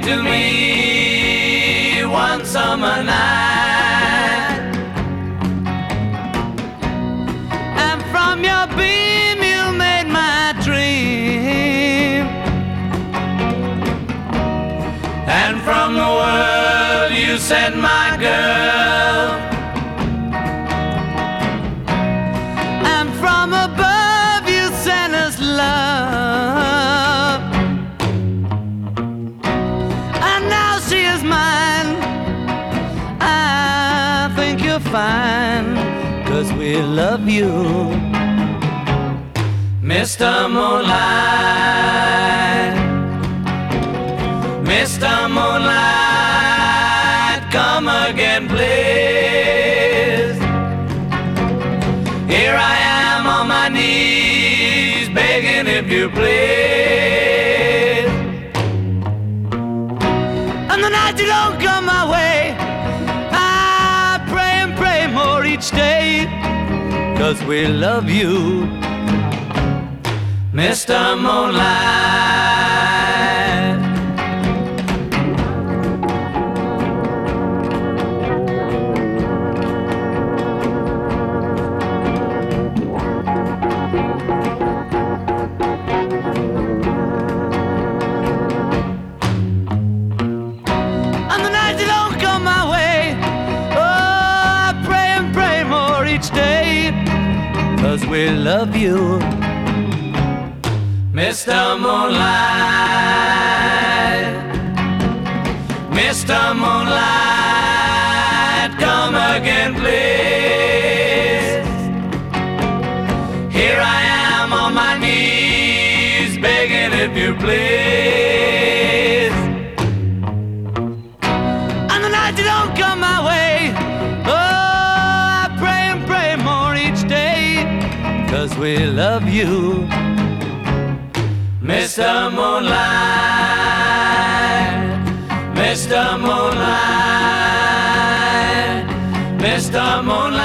to me one summer night, and from your beam you made my dream, and from the world you sent my girl, and from above you sent us love, and now she is mine. I think you're fine, 'cause we love you, Mr. Moonlight. Mr. Moonlight, come again, please. Here I am on my knees, begging if you please. And the night you don't come my way, I pray and pray more each day, 'cause we love you, Mr. Moonlight. And the night you don't come my way, oh, I pray and pray more each day, 'cause we love you, Mr. Moonlight. Mr. Moonlight, come again, please. Here I am on my knees, begging if you please. And the night you don't come my way, oh, I pray and pray more each day, 'cause we love you, Mr. Moonlight. Mr. Moonlight. Mr. Moonlight.